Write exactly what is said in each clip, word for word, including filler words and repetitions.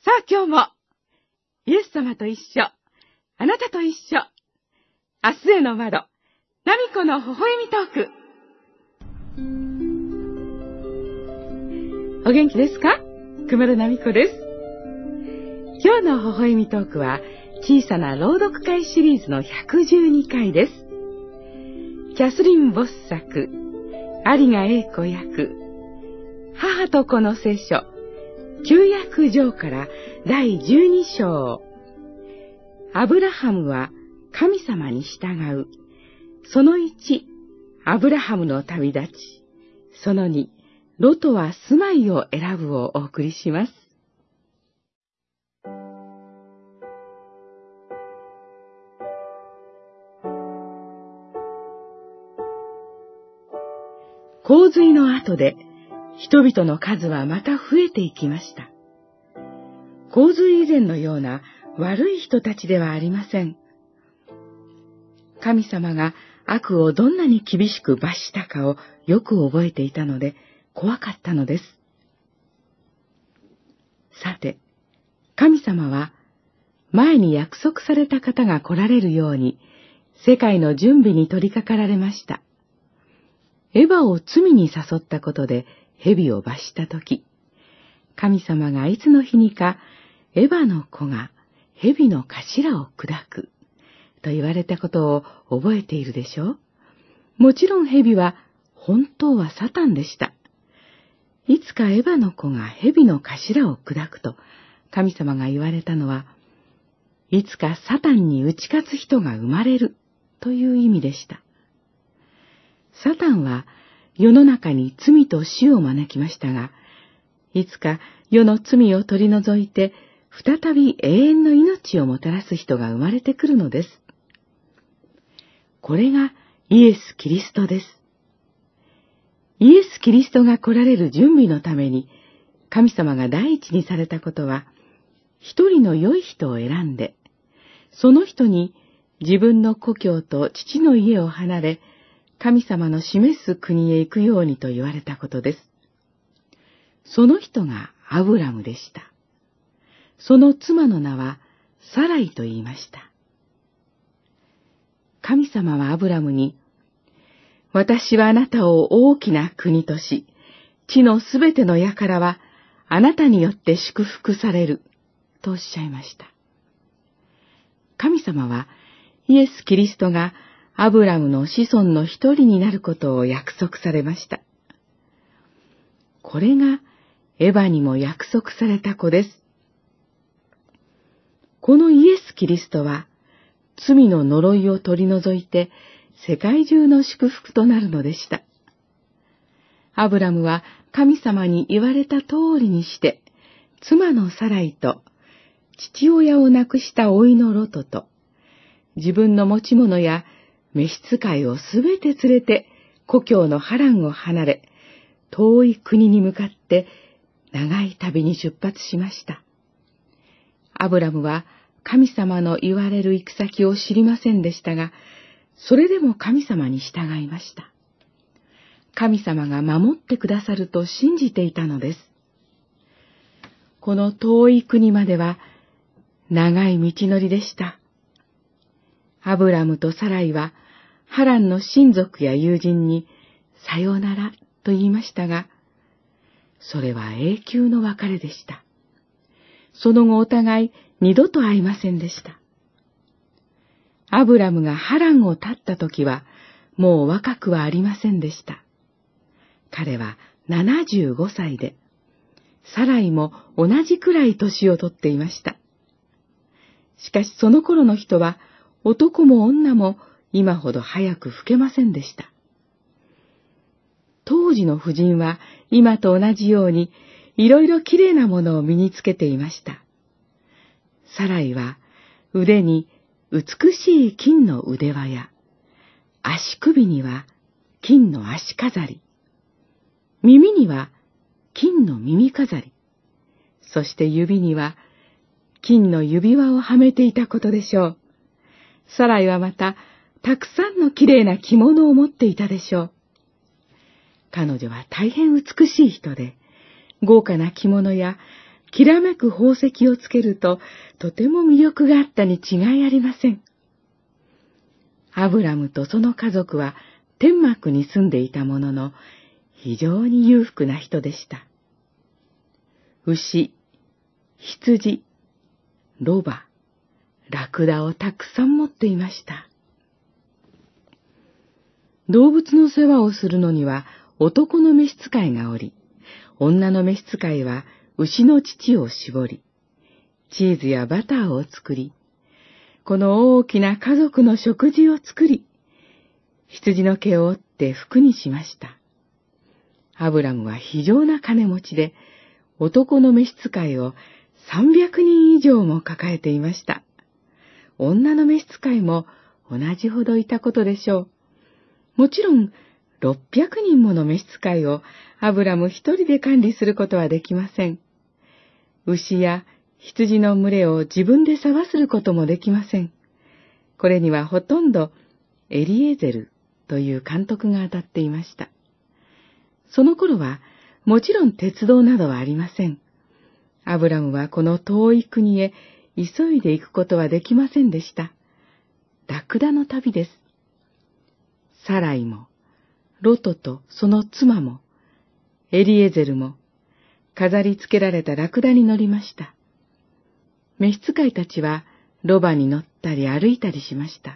さあ今日も、イエス様と一緒、あなたと一緒、明日への窓、ナミコの微笑みトーク。お元気ですか？熊田ナミコです。今日の微笑みトークは、小さな朗読会シリーズのひゃくじゅうにかいです。キャスリン・ボス作、有賀英子役、母と子の聖書、旧約上からだいじゅうに章。アブラハムは神様に従う。そのいち、アブラハムの旅立ち。そのに、ロトは住まいを選ぶをお送りします。洪水の後で、人々の数はまた増えていきました。洪水以前のような悪い人たちではありません。神様が悪をどんなに厳しく罰したかをよく覚えていたので怖かったのです。さて、神様は前に約束された方が来られるように世界の準備に取り掛かられました。エバを罪に誘ったことで蛇を罰したとき、神様がいつの日にかエバの子が蛇の頭を砕くと言われたことを覚えているでしょう？もちろん蛇は本当はサタンでした。いつかエバの子が蛇の頭を砕くと神様が言われたのは、いつかサタンに打ち勝つ人が生まれるという意味でした。サタンは世の中に罪と死を招きましたが、いつか世の罪を取り除いて、再び永遠の命をもたらす人が生まれてくるのです。これがイエス・キリストです。イエス・キリストが来られる準備のために、神様が第一にされたことは、一人の良い人を選んで、その人に自分の故郷と父の家を離れ、神様の示す国へ行くようにと言われたことです。その人がアブラムでした。その妻の名はサライと言いました。神様はアブラムに、私はあなたを大きな国とし、地のすべての輩はあなたによって祝福される、とおっしゃいました。神様はイエス・キリストがアブラムの子孫の一人になることを約束されました。これがエバにも約束された子です。このイエス・キリストは罪の呪いを取り除いて世界中の祝福となるのでした。アブラムは神様に言われた通りにして妻のサライと父親を亡くした甥のロトと自分の持ち物や召使いをすべて連れて故郷のハランを離れ、遠い国に向かって長い旅に出発しました。アブラムは神様の言われる行く先を知りませんでしたが、それでも神様に従いました。神様が守ってくださると信じていたのです。この遠い国までは長い道のりでした。アブラムとサライはハランの親族や友人にさようならと言いましたが、それは永久の別れでした。その後お互い二度と会いませんでした。アブラムがハランを立った時はもう若くはありませんでした。彼はななじゅうごさいで、サライも同じくらい年をとっていました。しかしその頃の人は男も女も今ほど早く老けませんでした。当時の婦人は今と同じようにいろいろきれいなものを身につけていました。サライは腕に美しい金の腕輪や、足首には金の足飾り、耳には金の耳飾り、そして指には金の指輪をはめていたことでしょう。サライはまた、たくさんのきれいな着物を持っていたでしょう。彼女は大変美しい人で、豪華な着物やきらめく宝石をつけると、とても魅力があったに違いありません。アブラムとその家族は天幕に住んでいたものの、非常に裕福な人でした。牛、羊、ロバ、ラクダをたくさん持っていました。動物の世話をするのには男の召使いがおり、女の召使いは牛の乳を絞り、チーズやバターを作り、この大きな家族の食事を作り、羊の毛を折って服にしました。アブラムは非常な金持ちで、男の召使いをさんびゃくにん以上も抱えていました。女の召使いも同じほどいたことでしょう。もちろん、ろっぴゃくにんもの召使いをアブラム一人で管理することはできません。牛や羊の群れを自分で世話することもできません。これにはほとんどエリエゼルという監督が当たっていました。その頃はもちろん鉄道などはありません。アブラムはこの遠い国へ急いで行くことはできませんでした。ラクダの旅です。サライも、ロトとその妻も、エリエゼルも、飾り付けられたラクダに乗りました。召使いたちはロバに乗ったり歩いたりしました。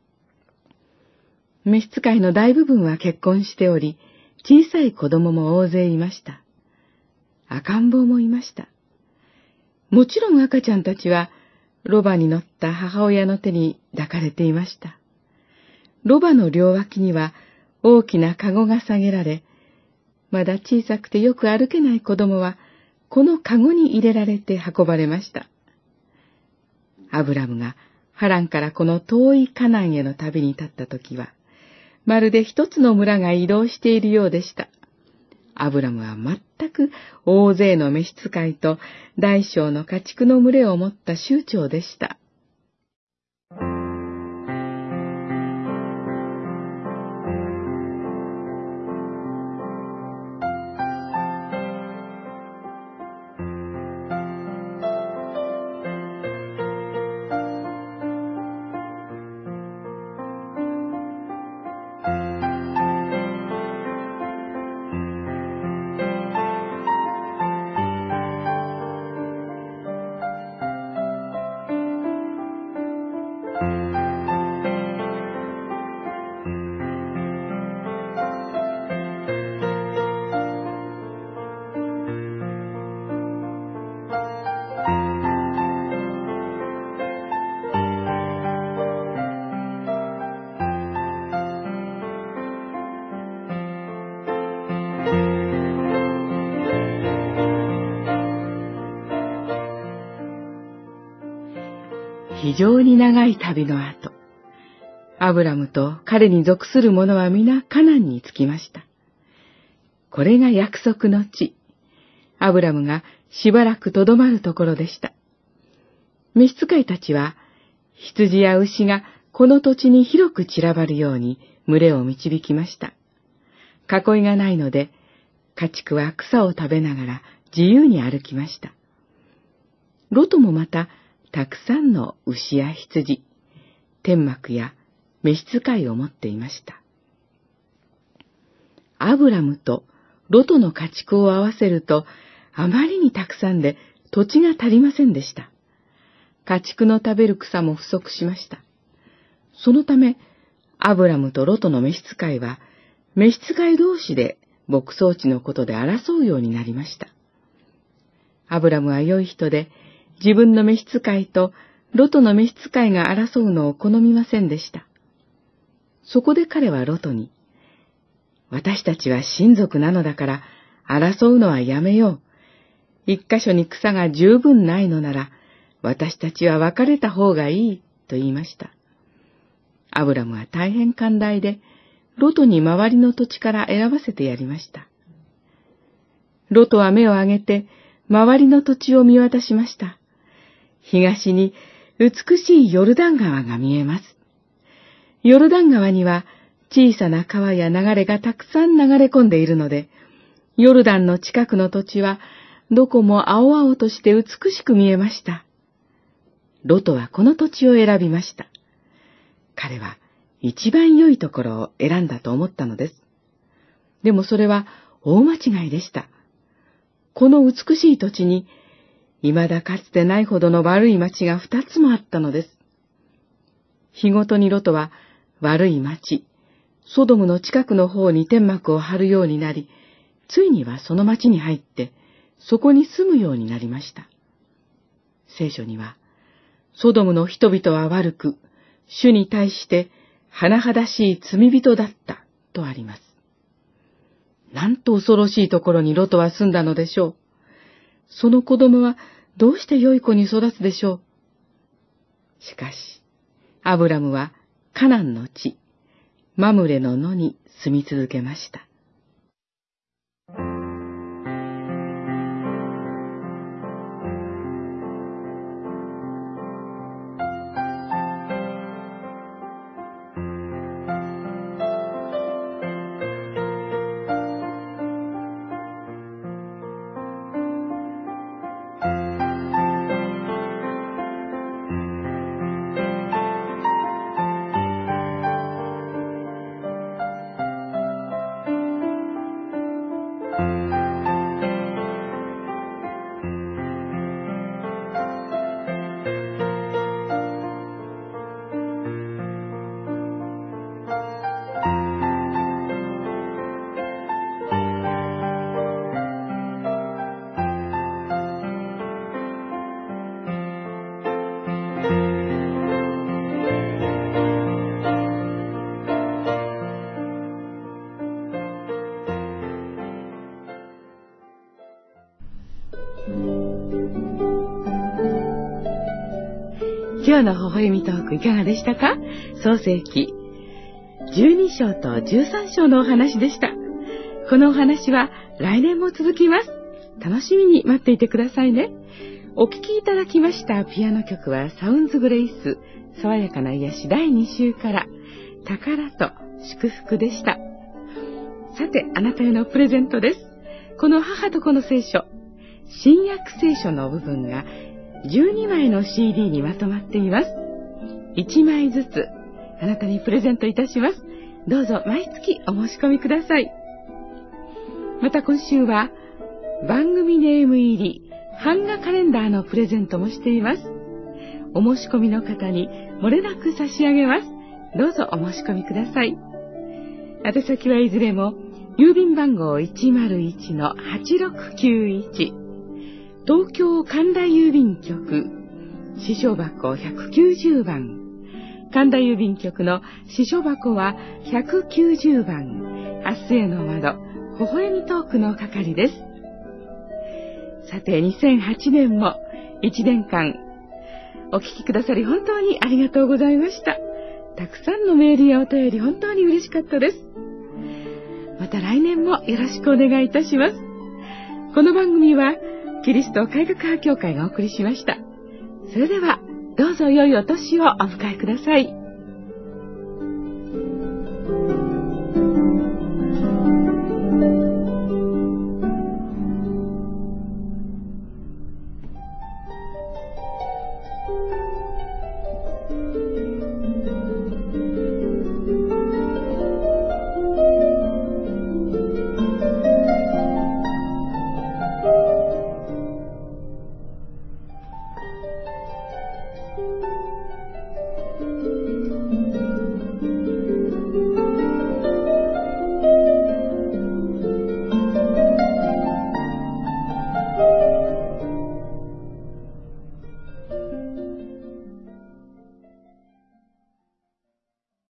召使いの大部分は結婚しており、小さい子供も大勢いました。赤ん坊もいました。もちろん赤ちゃんたちはロバに乗った母親の手に抱かれていました。ロバの両脇には大きなカゴが下げられ、まだ小さくてよく歩けない子供はこのカゴに入れられて運ばれました。アブラムがハランからこの遠いカナンへの旅に立った時は、まるで一つの村が移動しているようでした。アブラムは全く大勢の召使いと大小の家畜の群れを持った酋長でした。非常に長い旅の後、アブラムと彼に属する者は皆カナンに着きました。これが約束の地、アブラムがしばらくとどまるところでした。召使いたちは、羊や牛がこの土地に広く散らばるように群れを導きました。囲いがないので、家畜は草を食べながら自由に歩きました。ロトもまた、たくさんの牛や羊、天幕や召使いを持っていました。アブラムとロトの家畜を合わせると、あまりにたくさんで土地が足りませんでした。家畜の食べる草も不足しました。そのため、アブラムとロトの召使いは、召使い同士で牧草地のことで争うようになりました。アブラムは良い人で、自分の召使いとロトの召使いが争うのを好みませんでした。そこで彼はロトに、私たちは親族なのだから争うのはやめよう。一箇所に草が十分ないのなら、私たちは別れた方がいいと言いました。アブラムは大変寛大で、ロトに周りの土地から選ばせてやりました。ロトは目を上げて、周りの土地を見渡しました。東に美しいヨルダン川が見えます。ヨルダン川には小さな川や流れがたくさん流れ込んでいるので、ヨルダンの近くの土地はどこも青々として美しく見えました。ロトはこの土地を選びました。彼は一番良いところを選んだと思ったのです。でもそれは大間違いでした。この美しい土地に、未だかつてないほどの悪い町が二つもあったのです。日ごとにロトは悪い町、ソドムの近くの方に天幕を張るようになり、ついにはその町に入って、そこに住むようになりました。聖書には、ソドムの人々は悪く、主に対して甚だしい罪人だったとあります。なんと恐ろしいところにロトは住んだのでしょう。その子供はどうして良い子に育つでしょう。しかし、アブラムはカナンの地、マムレの野に住み続けました。今日の微笑みトークいかがでしたか？創世記じゅうに章とじゅうさん章のお話でした。このお話は来年も続きます。楽しみに待っていてくださいね。お聴きいただきましたピアノ曲はサウンズグレイス爽やかな癒しだいに週から宝と祝福でした。さて、あなたへのプレゼントです。この母と子の聖書、新約聖書の部分がじゅうにまいの シーディー にまとまっています。いちまいずつあなたにプレゼントいたします。どうぞ毎月お申し込みください。また今週は番組ネーム入り版画カレンダーのプレゼントもしています。お申し込みの方に漏れなく差し上げます。どうぞお申し込みください。宛先はいずれも郵便番号 いちまるいちのはちろくきゅういち、東京神田郵便局支所箱ひゃくきゅうじゅうばん、神田郵便局の支所箱はひゃくきゅうじゅうばん、明日への窓微笑みトークの係です。さて、にせんはちねんもいちねんかんお聞きくださり本当にありがとうございました。たくさんのメールやお便り本当に嬉しかったです。また来年もよろしくお願いいたします。この番組はキリスト改革派協会がお送りしました。それではどうぞ良いお年をお迎えください。